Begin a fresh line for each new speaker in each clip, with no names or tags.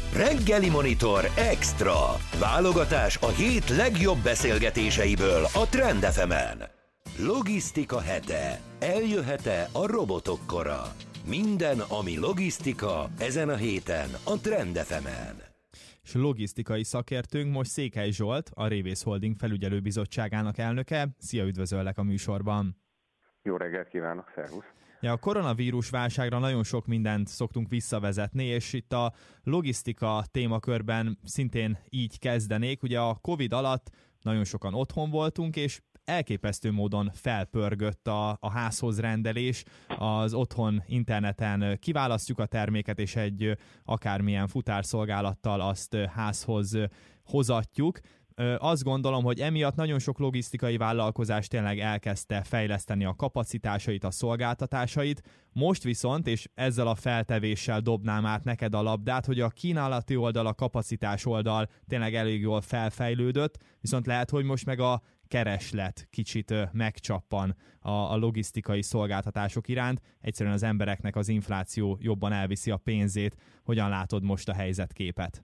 Reggeli Monitor Extra. Válogatás a hét legjobb beszélgetéseiből a Trend FM-en. Logisztika hete. Eljöhet-e a robotok kora? Minden, ami logisztika, ezen a héten a Trend FM-en.
És logisztikai szakértőnk most Székely Zsolt, a Révész Holding felügyelőbizottságának elnöke. Szia, üdvözöllek a műsorban!
Jó reggelt kívánok, szervusz!
Ja, a koronavírus válságra nagyon sok mindent szoktunk visszavezetni, és itt a logisztika témakörben szintén így kezdenék. Ugye a Covid alatt nagyon sokan otthon voltunk, és elképesztő módon felpörgött a házhoz rendelés, az otthon interneten kiválasztjuk a terméket, és egy akármilyen futárszolgálattal azt házhoz hozatjuk. Azt gondolom, hogy emiatt nagyon sok logisztikai vállalkozás tényleg elkezdte fejleszteni a kapacitásait, a szolgáltatásait. Most viszont, és ezzel a feltevéssel dobnám át neked a labdát, hogy a kínálati oldal, a kapacitás oldal tényleg elég jól felfejlődött, viszont lehet, hogy most meg a kereslet kicsit megcsappan a logisztikai szolgáltatások iránt. Egyszerűen az embereknek az infláció jobban elviszi a pénzét. Hogyan látod most a helyzetképet?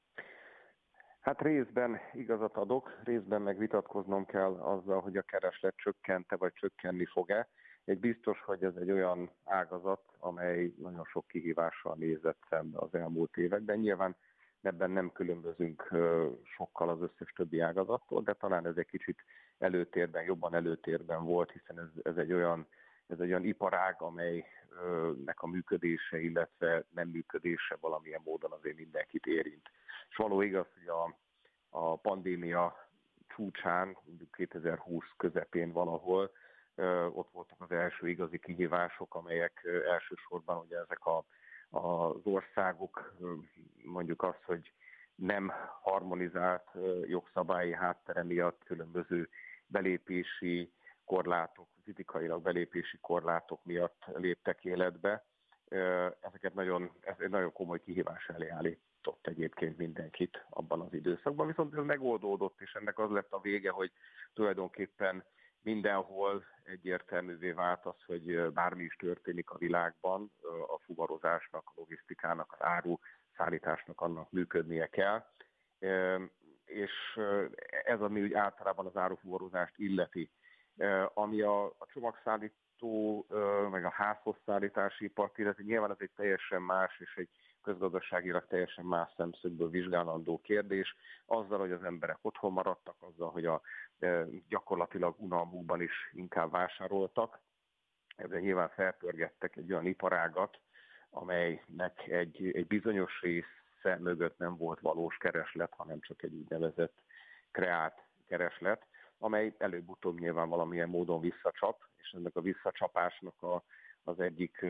Hát részben igazat adok, részben meg vitatkoznom kell azzal, hogy a kereslet csökkente vagy csökkenni fog-e. Egy biztos, hogy ez egy olyan ágazat, amely nagyon sok kihívással nézett szembe az elmúlt években. Nyilván ebben nem különbözünk sokkal az összes többi ágazattól, de talán ez egy kicsit jobban előtérben volt, hiszen ez egy olyan iparág, amelynek a működése, illetve nem működése valamilyen módon azért mindenkit érint. És való igaz, hogy a pandémia csúcsán, 2020 közepén valahol, ott voltak az első igazi kihívások, amelyek elsősorban ugye ezek az országok, mondjuk azt, hogy nem harmonizált jogszabályi háttere miatt különböző belépési korlátok, fizikailag belépési korlátok miatt léptek életbe. Ez egy nagyon komoly kihívás elé állított egyébként mindenkit abban az időszakban, viszont ez megoldódott, és ennek az lett a vége, hogy tulajdonképpen mindenhol egyértelművé vált az, hogy bármi is történik a világban, a fuvarozásnak, a logisztikának, az áruszállításnak annak működnie kell. És ez, ami úgy általában az árufuvarozást illeti. Ami a csomagszállító, meg a házhoz szállítási ipart illeti, nyilván ez egy teljesen más és egy közgazdaságilag teljesen más szemszögből vizsgálandó kérdés. Azzal, hogy az emberek otthon maradtak, azzal, hogy gyakorlatilag unalmukban is inkább vásároltak, ezzel nyilván felpörgettek egy olyan iparágat, amelynek egy bizonyos része mögött nem volt valós kereslet, hanem csak egy úgynevezett kreált kereslet, amely előbb-utóbb nyilván valamilyen módon visszacsap, és ennek a visszacsapásnak az egyik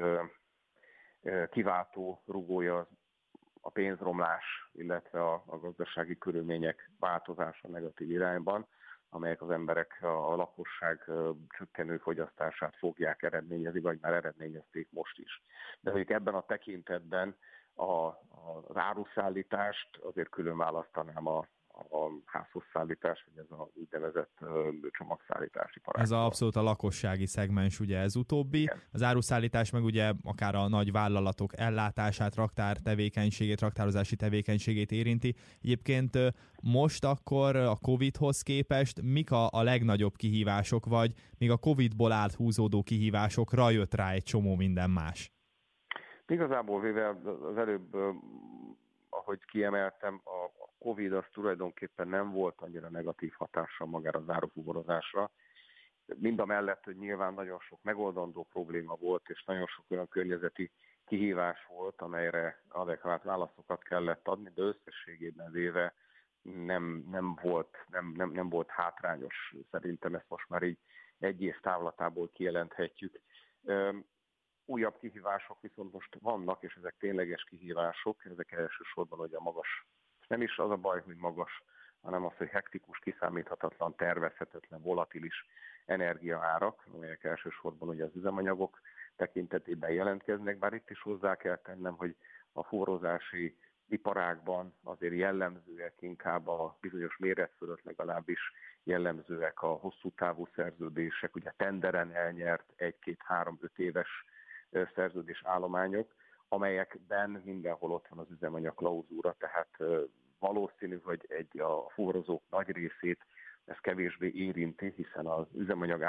kiváltó rugója a pénzromlás, illetve a gazdasági körülmények változása negatív irányban, amelyek az emberek, a lakosság csökkenő fogyasztását fogják eredményezni, vagy már eredményezték most is. De mondjuk ebben a tekintetben az áruszállítást azért külön választanám a házhoz szállítás, vagy ez az úgynevezett csomagszállítási parág.
Ez abszolút a lakossági szegmens, ugye ez utóbbi. Igen. Az áruszállítás meg ugye akár a nagy vállalatok ellátását, raktározási tevékenységét érinti. Egyébként most akkor a Covid-hoz képest mik a legnagyobb kihívások, vagy még a Covid-ból áthúzódó kihívásokra jött rá egy csomó minden más?
Igazából véve az előbb, ahogy kiemeltem, a Covid az tulajdonképpen nem volt annyira negatív hatással magára az árufuvarozásra. Mindamellett, hogy nyilván nagyon sok megoldandó probléma volt, és nagyon sok olyan környezeti kihívás volt, amelyre adekvát válaszokat kellett adni, de összességében véve nem volt hátrányos. Szerintem ezt most már így egy év távlatából kijelenthetjük. Újabb kihívások viszont most vannak, és ezek tényleges kihívások, ezek elsősorban ugye a magas, nem is az a baj, hogy magas, hanem az, hogy hektikus, kiszámíthatatlan, tervezhetetlen, volatilis energiaárak, amelyek elsősorban ugye az üzemanyagok tekintetében jelentkeznek, bár itt is hozzá kell tennem, hogy a fuvarozási iparágban azért jellemzőek inkább a bizonyos méret fölött legalábbis jellemzőek a hosszú távú szerződések, ugye tenderen elnyert 1-2-3-5 éves szerződés állományok, amelyekben mindenhol ott van az üzemanyag klauzúra, tehát valószínű, hogy a fuvarozók nagy részét ez kevésbé érinti, hiszen az üzemanyag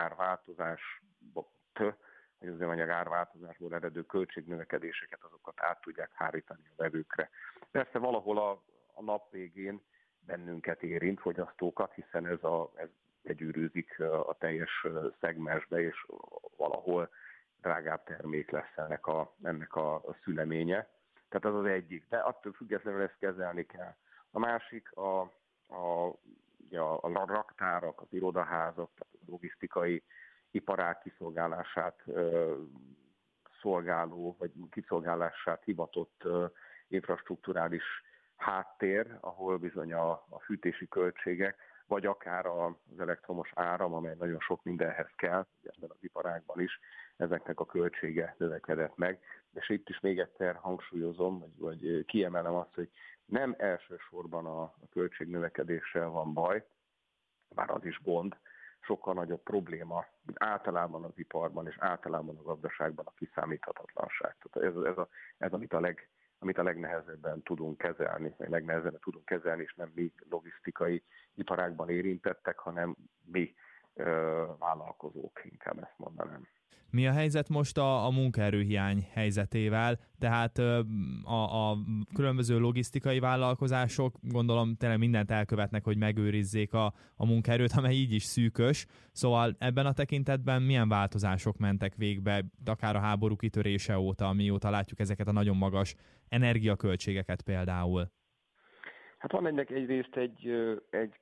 árváltozásból eredő költségnövekedéseket azokat át tudják hárítani a vevőkre. Persze valahol a nap végén bennünket érint, fogyasztókat, hiszen ez begyűrűzik a teljes szegmensbe, és valahol drágább termék lesz ennek a szüleménye. Tehát az az egyik, de attól függetlenül ezt kezelni kell. A másik a raktárak, az irodaházak, tehát a logisztikai iparág kiszolgálását szolgáló, vagy kiszolgálását hivatott infrastrukturális háttér, ahol bizony a fűtési költségek, vagy akár az elektromos áram, amely nagyon sok mindenhez kell, ebben az iparágban is, ezeknek a költsége növekedett meg. És itt is még egyszer hangsúlyozom, vagy kiemelem azt, hogy nem elsősorban a költségnövekedéssel van baj, bár az is gond, sokkal nagyobb probléma, mint általában az iparban és általában a gazdaságban a kiszámíthatatlanság. Tehát ez amit a legnehezebben tudunk kezelni, vagy legnehezebben tudunk kezelni, és nem mi logisztikai iparágban érintettek, hanem mi vállalkozók, inkább ezt mondanám.
Mi a helyzet most a munkaerőhiány helyzetével? Tehát a különböző logisztikai vállalkozások gondolom tényleg mindent elkövetnek, hogy megőrizzék a munkaerőt, amely így is szűkös. Szóval ebben a tekintetben milyen változások mentek végbe, akár a háború kitörése óta, mióta látjuk ezeket a nagyon magas energiaköltségeket például?
Hát van ennek egyrészt egy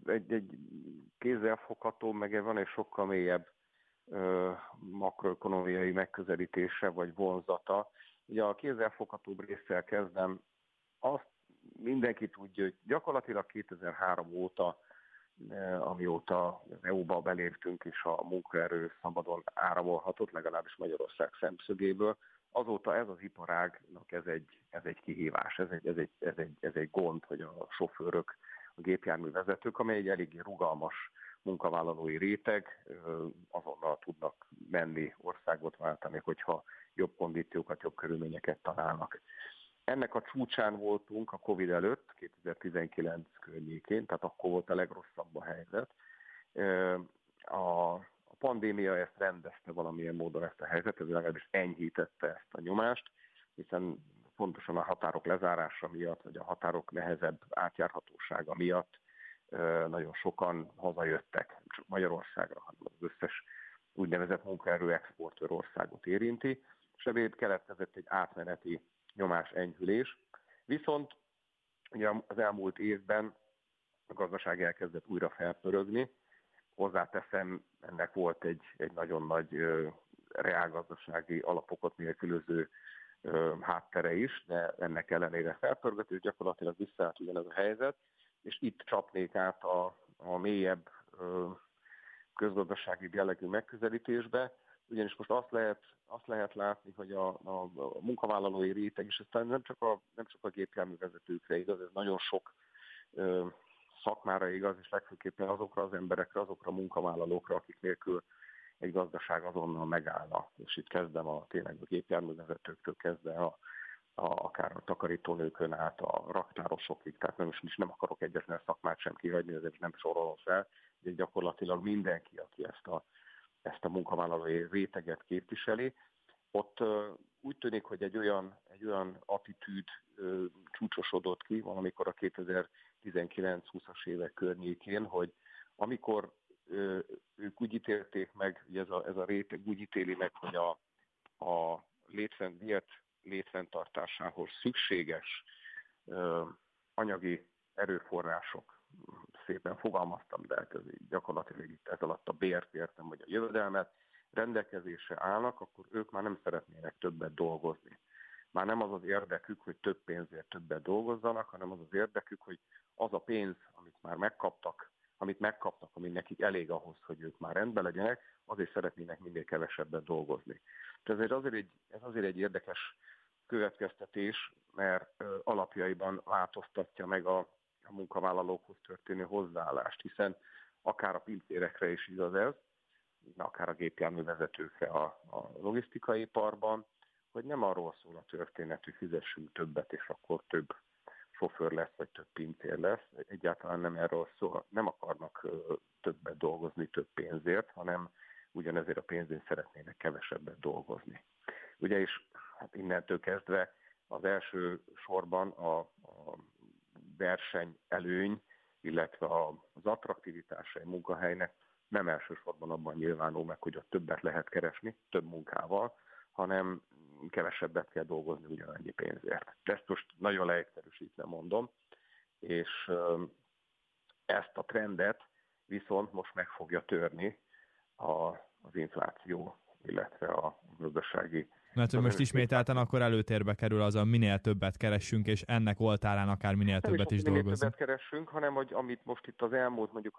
kézzelfogható, meg van egy sokkal mélyebb makroökonómiai megközelítése vagy vonzata. Ugye a kézzelfoghatóbb résszel kezdem. Azt mindenki tudja, hogy gyakorlatilag 2003 óta, amióta az EU-ba beléptünk és a munkaerő szabadon áramolhatott, legalábbis Magyarország szemszögéből, azóta ez az iparágnak ez egy kihívás, ez egy gond, hogy a sofőrök, a gépjárművezetők, amely egy eléggé rugalmas munkavállalói réteg, azonnal tudnak menni, országot váltani, hogyha jobb kondíciókat, jobb körülményeket találnak. Ennek a csúcsán voltunk a Covid előtt, 2019 környékén, tehát akkor volt a legrosszabb a helyzet. A pandémia ezt rendezte valamilyen módon ezt a helyzetet, ez legalábbis enyhítette ezt a nyomást, hiszen pontosan a határok lezárása miatt, vagy a határok nehezebb átjárhatósága miatt nagyon sokan hazajöttek Magyarországra, hanem az összes úgynevezett munkaerő exportőr országot érinti, és ebből keletkezett egy átmeneti nyomás enyhülés. Viszont ugye az elmúlt évben a gazdaság elkezdett újra felpörögni. Hozzáteszem, ennek volt egy nagyon nagy reálgazdasági alapokat nélkülöző háttere is, de ennek ellenére felpörgött, és gyakorlatilag visszaállt ugyanez a helyzet, és itt csapnék át a mélyebb közgazdasági jellegű megközelítésbe, ugyanis most azt lehet látni, hogy a munkavállalói réteg, és ez nem csak a gépjárművezetőkre igaz, ez nagyon sok szakmára igaz, és legfőképpen azokra az emberekre, azokra a munkavállalókra, akik nélkül egy gazdaság azonnal megállna. És itt kezdem tényleg a gépjárművezetőktől kezdve akár a takarítónőkön át a raktárosokig, tehát nem akarok egyetlen szakmát sem kihagyni, ezért nem sorolom fel, de gyakorlatilag mindenki, aki ezt a munkavállalói réteget képviseli, ott úgy tűnik, hogy egy olyan attitűd csúcsosodott ki valamikor a 2019-20-as évek környékén, hogy amikor ők úgy ítélték meg, hogy ez a réteg úgy ítéli meg, hogy a létfenntartásához szükséges anyagi erőforrások, szépen fogalmaztam, de hát gyakorlatilag itt ez alatt a bért értem, vagy a jövedelmet, rendelkezésre állnak, akkor ők már nem szeretnének többet dolgozni. Már nem az az érdekük, hogy több pénzért többet dolgozzanak, hanem az az érdekük, hogy az a pénz, amit már megkaptak, ami nekik elég ahhoz, hogy ők már rendben legyenek, azért szeretnének minél kevesebbet dolgozni. Ez azért egy érdekes következtetés, mert alapjaiban változtatja meg a munkavállalókhoz történő hozzáállást, hiszen akár a pincérekre is igaz ez, akár a gépjárművezetőkre a logisztikai iparban, hogy nem arról szól a történet, hogy fizessünk többet, és akkor több sofőr lesz, vagy több pincér lesz. Egyáltalán nem erről szól. Nem akarnak többet dolgozni több pénzért, hanem ugyanezért a pénzért szeretnének kevesebbet dolgozni. Ugye, és hát innentől kezdve az első sorban a verseny előny, illetve az attraktivitása egy munkahelynek nem elsősorban abban nyilvánul meg, hogy ott többet lehet keresni, több munkával, hanem kevesebbet kell dolgozni ugyanannyi pénzért. De ezt most nagyon leegyszerűsítve mondom, és ezt a trendet viszont most meg fogja törni az infláció, illetve a gazdasági.
Mert hogy most ismételten akkor előtérbe kerül az, a minél többet keressünk, és ennek oltárán akár minél többet is dolgozunk.
Minél többet keressünk, hanem hogy amit most itt az elmúlt, mondjuk a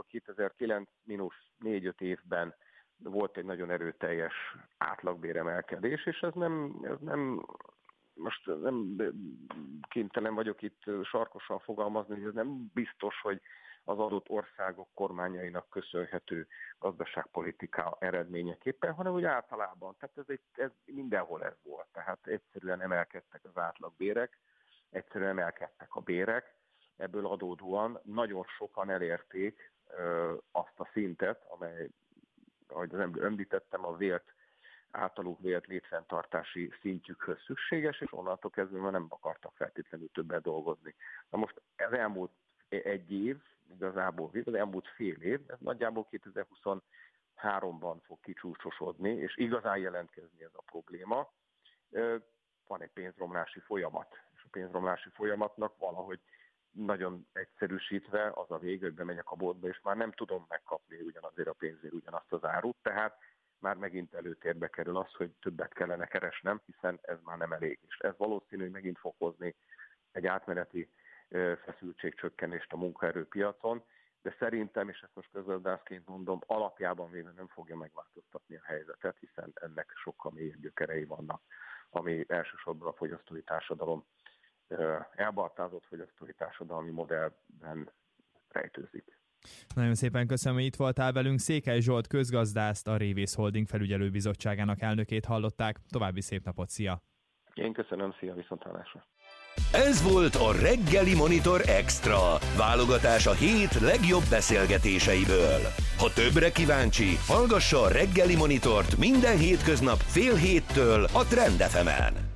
2009-4-5 évben volt egy nagyon erőteljes átlagbéremelkedés, és ez nem most nem kénytelen vagyok itt sarkosan fogalmazni, hogy ez nem biztos, hogy az adott országok kormányainak köszönhető gazdaságpolitika eredményeképpen, hanem úgy általában. Tehát ez mindenhol ez volt. Tehát egyszerűen emelkedtek az átlagbérek, egyszerűen emelkedtek a bérek, ebből adódóan nagyon sokan elérték azt a szintet, amely, ahogy az említettem, a általuk vélt létfenntartási szintjükhöz szükséges, és onnantól kezdve már nem akartak feltétlenül többet dolgozni. Na most ez elmúlt egy év, igazából az elmúlt fél év, ez nagyjából 2023-ban fog kicsúcsosodni, és igazán jelentkezni ez a probléma. Van egy pénzromlási folyamat, és a pénzromlási folyamatnak valahogy nagyon egyszerűsítve az a vége, hogy bemegyek a boltba, és már nem tudom megkapni ugyanazért a pénzért ugyanazt az árut, tehát már megint előtérbe kerül az, hogy többet kellene keresnem, hiszen ez már nem elég. És ez valószínű, hogy megint fog hozni egy átmeneti feszültségcsökkenést a munkaerőpiacon, de szerintem, és ezt most közgazdászként mondom, alapjában véve nem fogja megváltoztatni a helyzetet, hiszen ennek sokkal mélyebb gyökerei vannak, ami elsősorban a fogyasztói társadalom, elbaltázott fogyasztói társadalmi modellben rejtőzik.
Nagyon szépen köszönöm, hogy itt voltál velünk. Székely Zsolt közgazdászt, a Révész Holding felügyelőbizottságának elnökét hallották. További szép napot, szia!
Én köszönöm, szia, viszonthallásra!
Ez volt a Reggeli Monitor Extra, válogatás a hét legjobb beszélgetéseiből. Ha többre kíváncsi, hallgassa a Reggeli Monitort minden hétköznap fél héttől a Trend FM-en.